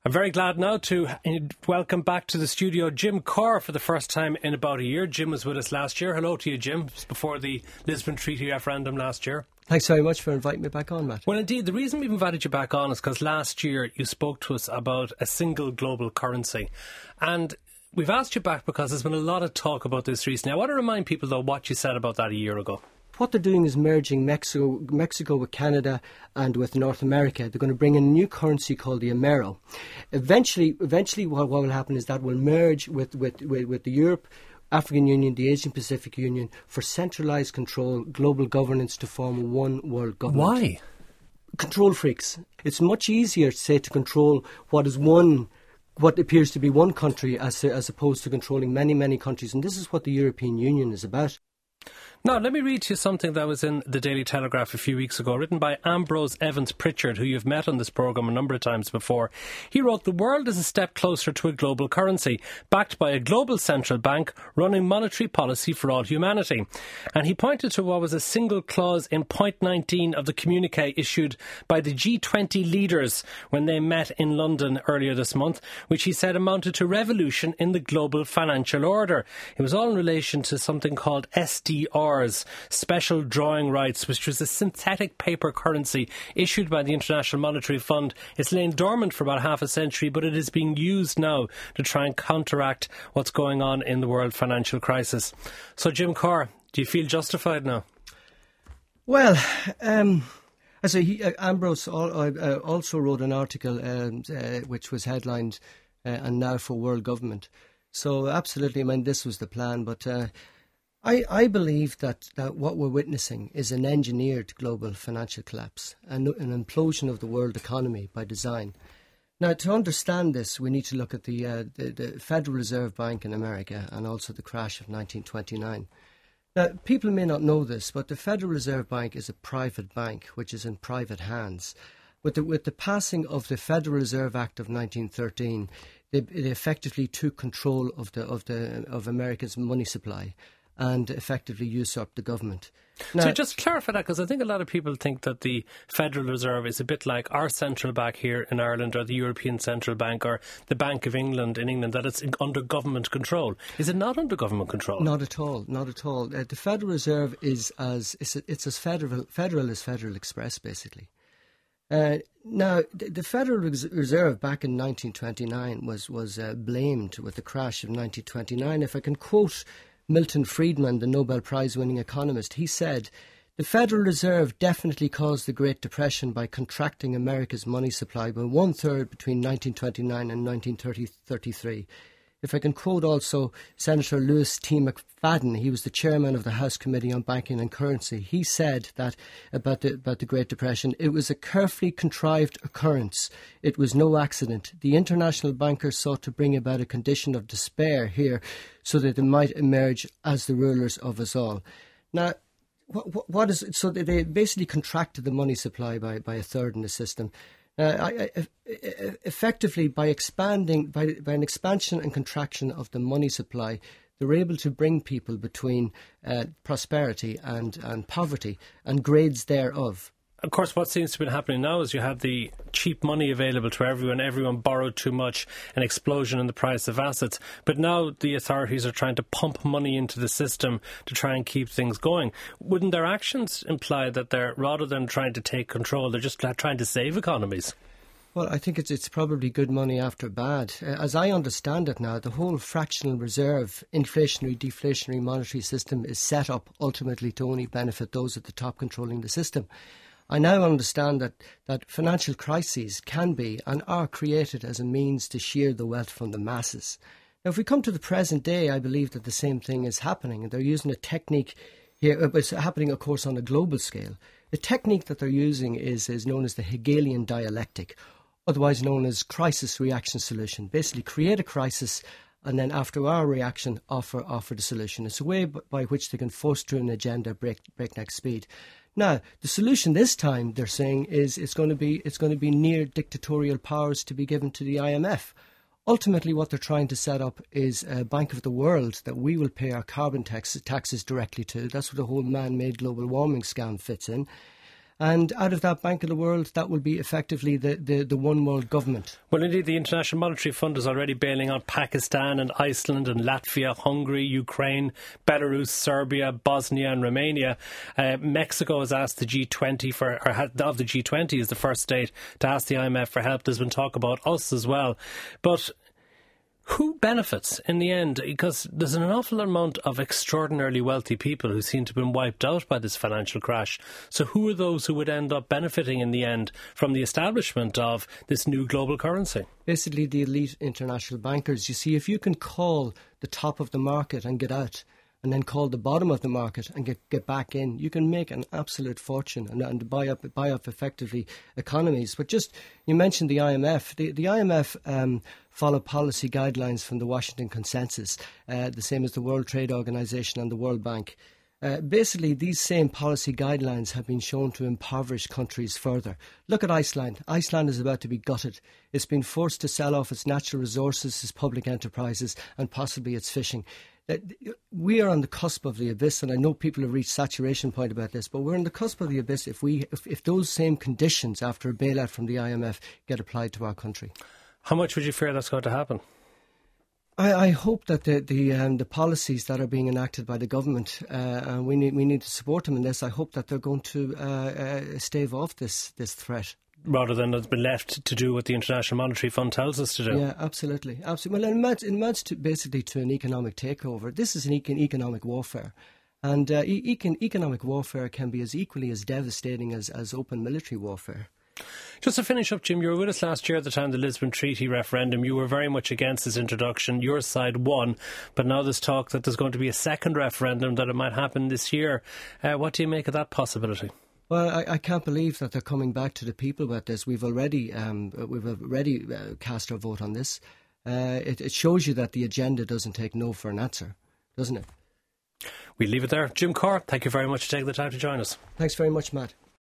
I'm very glad now to welcome back to the studio Jim Kerr for the first time in about a year. Jim was with us last year. Hello to you, Jim, before the Lisbon Treaty referendum last year. Thanks very much for inviting me back on, Matt. Well, indeed, the reason we've invited you back on is because last year you spoke to us about a single global currency. And we've asked you back because there's been a lot of talk about this recently. I want to remind people, though, what you said about that a year ago. What they're doing is merging Mexico with Canada and with North America. They're going to bring in a new currency called the Amero. Eventually, what will happen is that will merge with the Europe, African Union, the Asian Pacific Union for centralised control, global governance to form one world government. Why? Control freaks. It's much easier, say, to control what appears to be one country as opposed to controlling many countries. And this is what the European Union is about. Now, let me read to you something that was in the Daily Telegraph a few weeks ago, written by Ambrose Evans Pritchard, who you've met on this programme a number of times before. He wrote, "The world is a step closer to a global currency, backed by a global central bank running monetary policy for all humanity." And he pointed to what was a single clause in point 19 of the communiqué issued by the G20 leaders when they met in London earlier this month, which he said amounted to revolution in the global financial order. It was all in relation to something called SDR, special drawing rights, which was a synthetic paper currency issued by the International Monetary Fund. It's lain dormant for about half a century, but it is being used now to try and counteract what's going on in the world financial crisis. So, Jim Kerr, do you feel justified now? Well, Ambrose also wrote an article which was headlined "And Now for World Government." So, absolutely, I mean, this was the plan, but I believe that what we're witnessing is an engineered global financial collapse, and an implosion of the world economy by design. Now, to understand this, we need to look at the Federal Reserve Bank in America and also the crash of 1929. Now, people may not know this, but the Federal Reserve Bank is a private bank, which is in private hands. With the passing of the Federal Reserve Act of 1913, they effectively took control of America's money supply and effectively usurped the government. Now, so just clarify that, because I think a lot of people think that the Federal Reserve is a bit like our central bank here in Ireland, or the European Central Bank, or the Bank of England in England, that it's under government control. Is it not under government control? Not at all, not at all. The Federal Reserve is as federal as Federal Express, basically. Now, the Federal Reserve back in 1929 was blamed with the crash of 1929. If I can quote Milton Friedman, the Nobel Prize-winning economist, he said, "The Federal Reserve definitely caused the Great Depression by contracting America's money supply by 1/3 between 1929 and 1933. If I can quote also Senator Lewis T. McFadden, he was the chairman of the House Committee on Banking and Currency. He said that about the Great Depression, "It was a carefully contrived occurrence. It was no accident. The international bankers sought to bring about a condition of despair here so that they might emerge as the rulers of us all." Now, what is so they basically contracted the money supply by 1/3 in the system. Effectively, by an expansion and contraction of the money supply, they were able to bring people between prosperity and poverty and grades thereof. Of course, what seems to be happening now is you have the cheap money available to everyone. Everyone borrowed too much, an explosion in the price of assets. But now the authorities are trying to pump money into the system to try and keep things going. Wouldn't their actions imply that they're, rather than trying to take control, they're just trying to save economies? Well, I think it's probably good money after bad. As I understand it now, the whole fractional reserve, inflationary, deflationary monetary system is set up ultimately to only benefit those at the top controlling the system. I now understand that financial crises can be and are created as a means to shear the wealth from the masses. Now, if we come to the present day, I believe that the same thing is happening. And they're using a technique here, but it's happening, of course, on a global scale. The technique that they're using is known as the Hegelian dialectic, otherwise known as crisis reaction solution. Basically, create a crisis and then after our reaction, offer the solution. It's a way by which they can force through an agenda at breakneck speed. Now, the solution this time, they're saying, is it's going to be near dictatorial powers to be given to the IMF. Ultimately, what they're trying to set up is a Bank of the World that we will pay our carbon taxes directly to. That's what the whole man-made global warming scam fits in. And out of that Bank of the World, that will be effectively the one world government. Well, indeed, the International Monetary Fund is already bailing out Pakistan and Iceland and Latvia, Hungary, Ukraine, Belarus, Serbia, Bosnia and Romania. Mexico has asked the G20 of the G20 is the first state to ask the IMF for help. There's been talk about us as well. But who benefits in the end? Because there's an awful amount of extraordinarily wealthy people who seem to have been wiped out by this financial crash. So who are those who would end up benefiting in the end from the establishment of this new global currency? Basically, the elite international bankers. You see, if you can call the top of the market and get out, and then call the bottom of the market and get back in, you can make an absolute fortune and buy up effectively economies. But just, you mentioned the IMF. The IMF follow policy guidelines from the Washington Consensus, the same as the World Trade Organization and the World Bank. Basically, these same policy guidelines have been shown to impoverish countries further. Look at Iceland. Iceland is about to be gutted. It's been forced to sell off its natural resources, its public enterprises, and possibly its fishing. We are on the cusp of the abyss, and I know people have reached saturation point about this, but we're on the cusp of the abyss if those same conditions after a bailout from the IMF get applied to our country. How much would you fear that's going to happen? I hope that the policies that are being enacted by the government, we need to support them in this. I hope that they're going to stave off this threat, rather than it's been left to do what the International Monetary Fund tells us to do. Yeah, absolutely. Well, it amounts to basically to an economic takeover. This is an economic warfare. And economic warfare can be equally as devastating as open military warfare. Just to finish up, Jim, you were with us last year at the time of the Lisbon Treaty referendum. You were very much against its introduction. Your side won, but now there's talk that there's going to be a second referendum, that it might happen this year. What do you make of that possibility? Well, I can't believe that they're coming back to the people about this. We've already cast our vote on this. It shows you that the agenda doesn't take no for an answer, doesn't it? We'll leave it there. Jim Corr, thank you very much for taking the time to join us. Thanks very much, Matt.